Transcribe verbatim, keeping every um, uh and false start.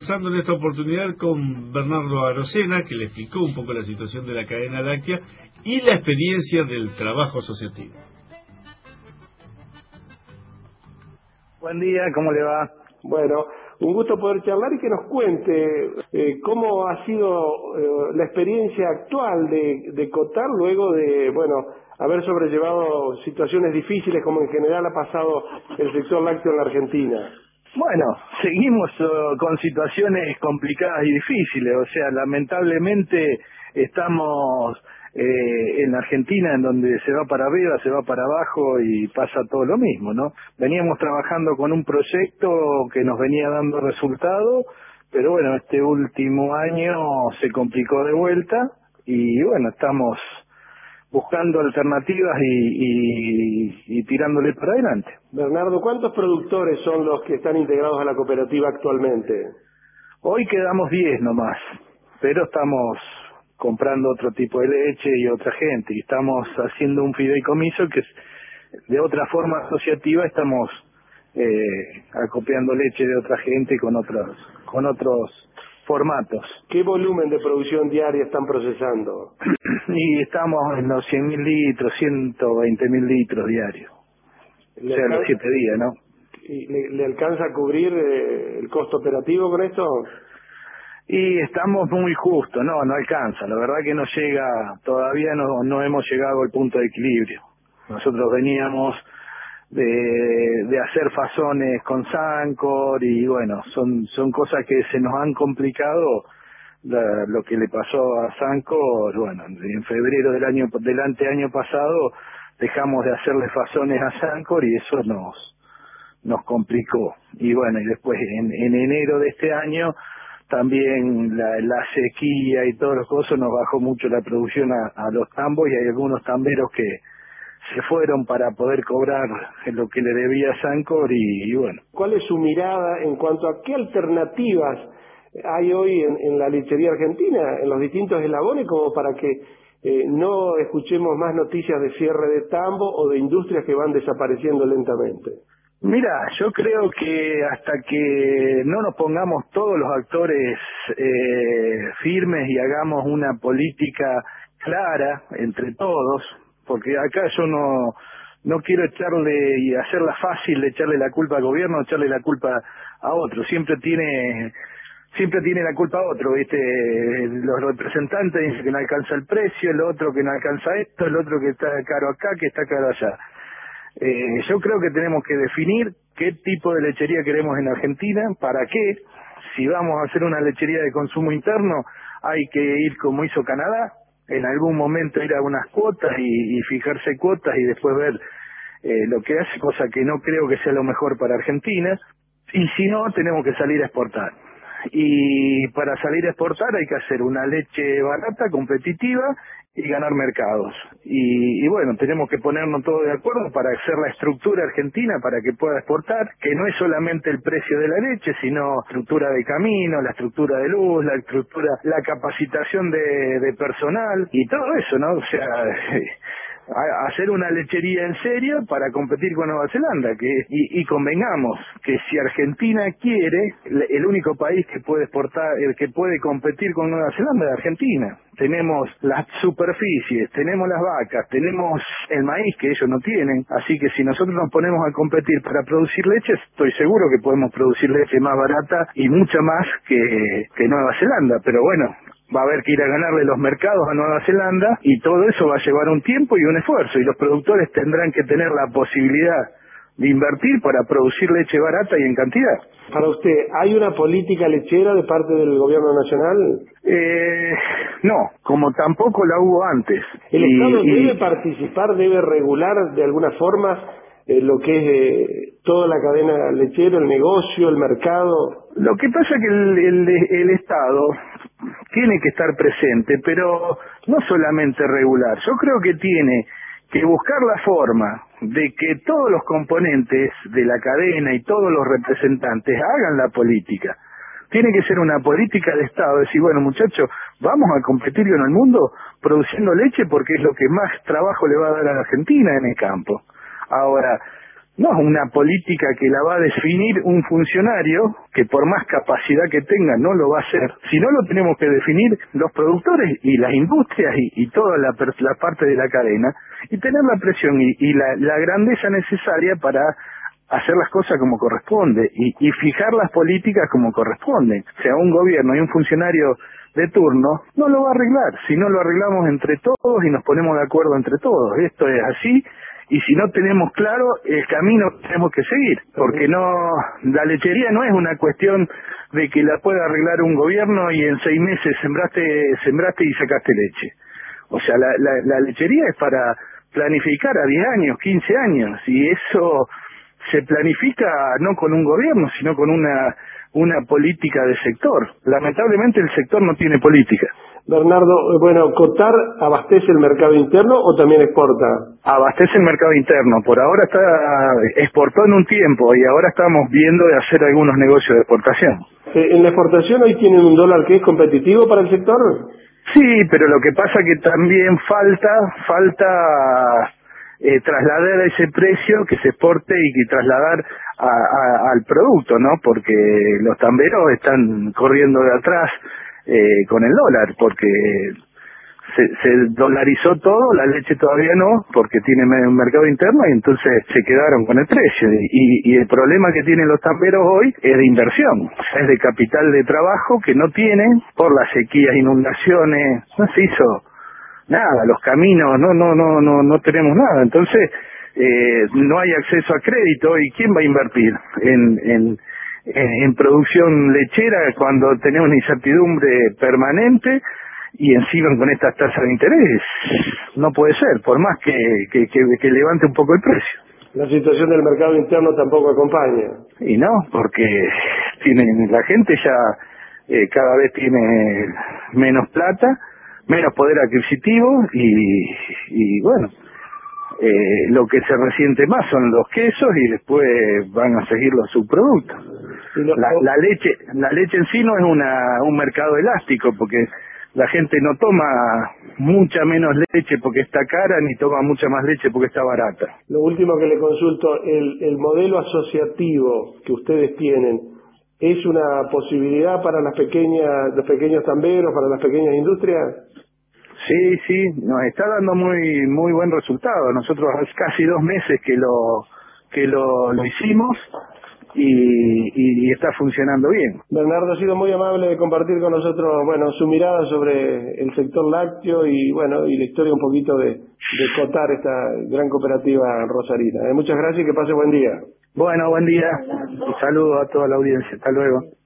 Pasando en esta oportunidad con Bernardo Arocena, que le explicó un poco la situación de la cadena láctea y la experiencia del trabajo asociativo. Buen día, ¿cómo le va? Bueno, un gusto poder charlar y que nos cuente eh, cómo ha sido eh, la experiencia actual de, de Cotar luego de, bueno, haber sobrellevado situaciones difíciles como en general ha pasado el sector lácteo en la Argentina. Bueno, seguimos uh, con situaciones complicadas y difíciles, o sea, lamentablemente estamos eh, en Argentina en donde se va para arriba, se va para abajo y pasa todo lo mismo, ¿no? Veníamos trabajando con un proyecto que nos venía dando resultado, pero bueno, este último año se complicó de vuelta y bueno, estamos buscando alternativas y, y, y tirándole para adelante. Bernardo, ¿cuántos productores son los que están integrados a la cooperativa actualmente? Hoy quedamos diez nomás, pero estamos comprando otro tipo de leche y otra gente, y estamos haciendo un fideicomiso que es, de otra forma asociativa estamos eh, acopiando leche de otra gente con otros, con otros formatos. ¿Qué volumen de producción diaria están procesando? Y estamos en los cien mil litros, ciento veinte mil litros diarios. O sea, los siete días, ¿no? ¿Y le, le alcanza a cubrir eh, el costo operativo con esto? Y estamos muy justos, no, no alcanza. La verdad que no llega, todavía no, no hemos llegado al punto de equilibrio. Nosotros veníamos de, de hacer fasones con Sancor y bueno, son, son cosas que se nos han complicado. La, lo que le pasó a Sancor, bueno, en febrero del año del anteaño pasado dejamos de hacerle fasones a Sancor y eso nos nos complicó. Y bueno, y después en, en enero de este año también la, la sequía y todos los cosas nos bajó mucho la producción a, a los tambos y hay algunos tamberos que se fueron para poder cobrar lo que le debía a Sancor y, y bueno. ¿Cuál es su mirada en cuanto a qué alternativas hay hoy en, en la lechería argentina, en los distintos eslabones, como para que eh, no escuchemos más noticias de cierre de tambo o de industrias que van desapareciendo lentamente? Mira, yo creo que hasta que no nos pongamos todos los actores eh, firmes y hagamos una política clara entre todos, porque acá yo no no quiero echarle y hacerla fácil, echarle la culpa al gobierno, echarle la culpa a otro, siempre tiene siempre tiene la culpa a otro, ¿viste? Los representantes dicen que no alcanza el precio, el otro que no alcanza esto, el otro que está caro acá, que está caro allá. Eh, yo creo que tenemos que definir qué tipo de lechería queremos en Argentina, para qué. Si vamos a hacer una lechería de consumo interno, hay que ir como hizo Canadá, en algún momento ir a unas cuotas y, y fijarse cuotas y después ver eh, lo que hace, cosa que no creo que sea lo mejor para Argentina. Y si no, tenemos que salir a exportar. Y para salir a exportar hay que hacer una leche barata, competitiva y ganar mercados. Y, y bueno, tenemos que ponernos todos de acuerdo para hacer la estructura argentina para que pueda exportar, que no es solamente el precio de la leche, sino estructura de camino, la estructura de luz, la estructura, la capacitación de, de personal y todo eso, ¿no? O sea, a hacer una lechería en serio para competir con Nueva Zelanda, que y, y convengamos que si Argentina quiere, el único país que puede exportar, el que puede competir con Nueva Zelanda es Argentina. Tenemos las superficies, tenemos las vacas, tenemos el maíz que ellos no tienen, así que si nosotros nos ponemos a competir para producir leche, estoy seguro que podemos producir leche más barata y mucha más que, que Nueva Zelanda, pero bueno, va a haber que ir a ganarle los mercados a Nueva Zelanda y todo eso va a llevar un tiempo y un esfuerzo y los productores tendrán que tener la posibilidad de invertir para producir leche barata y en cantidad. Para usted, ¿hay una política lechera de parte del gobierno nacional? Eh, no, como tampoco la hubo antes. ¿El y, Estado y... debe participar, debe regular de alguna forma eh, lo que es eh, toda la cadena lechera, el negocio, el mercado? Lo que pasa es que el, el, el Estado tiene que estar presente, pero no solamente regular. Yo creo que tiene que buscar la forma de que todos los componentes de la cadena y todos los representantes hagan la política. Tiene que ser una política de Estado, decir, bueno muchachos, vamos a competir con el mundo produciendo leche porque es lo que más trabajo le va a dar a la Argentina en el campo. Ahora, No es una política que la va a definir un funcionario que por más capacidad que tenga no lo va a hacer. Si no, lo tenemos que definir los productores y las industrias y, y toda la, la parte de la cadena, y tener la presión y, y la, la grandeza necesaria para hacer las cosas como corresponde y, y fijar las políticas como corresponden. O sea, un gobierno y un funcionario de turno no lo va a arreglar, si no lo arreglamos entre todos y nos ponemos de acuerdo entre todos. Esto es así. Y si no tenemos claro el camino que tenemos que seguir, porque no, la lechería no es una cuestión de que la pueda arreglar un gobierno y en seis meses sembraste, sembraste y sacaste leche. O sea, la, la, la lechería es para planificar a diez años, quince años, y eso se planifica no con un gobierno, sino con una, una política de sector. Lamentablemente el sector no tiene política. Bernardo, bueno, ¿Cotar abastece el mercado interno o también exporta? Abastece el mercado interno. Por ahora está exportó en un tiempo y ahora estamos viendo de hacer algunos negocios de exportación. Eh, ¿En la exportación hoy tienen un dólar que es competitivo para el sector? Sí, pero lo que pasa que también falta, falta eh, trasladar ese precio que se exporte y que trasladar a, a, al producto, ¿no? Porque los tamberos están corriendo de atrás Eh, con el dólar, porque se, se dolarizó todo, la leche todavía no, porque tiene un mercado interno y entonces se quedaron con el precio. Y, y el problema que tienen los tamberos hoy es de inversión, es de capital de trabajo que no tienen por las sequías, inundaciones, no se hizo nada, los caminos, no, no, no, no, no tenemos nada. Entonces eh, no hay acceso a crédito y ¿quién va a invertir en, en en producción lechera cuando tenemos una incertidumbre permanente y encima con estas tasas de interés? No puede ser, por más que, que, que, que levante un poco el precio. La situación del mercado interno tampoco acompaña. Y no, porque tienen la gente ya eh, cada vez tiene menos plata, menos poder adquisitivo y, y bueno, eh, lo que se resiente más son los quesos y después van a seguir los subproductos. La, la leche la leche en sí no es una un mercado elástico, porque la gente no toma mucha menos leche porque está cara, ni toma mucha más leche porque está barata. Lo último que le consulto, el, el modelo asociativo que ustedes tienen, ¿es una posibilidad para las pequeñas, los pequeños tamberos, para las pequeñas industrias? Sí, sí, nos está dando muy muy buen resultado. Nosotros hace casi dos meses que lo que lo, lo hicimos y, y, y está funcionando bien. Bernardo, ha sido muy amable de compartir con nosotros, bueno, su mirada sobre el sector lácteo y bueno y la historia un poquito de, de Cotar, esta gran cooperativa rosarina. Eh, muchas gracias y que pase buen día. Bueno, buen día. Un saludo a toda la audiencia. Hasta luego.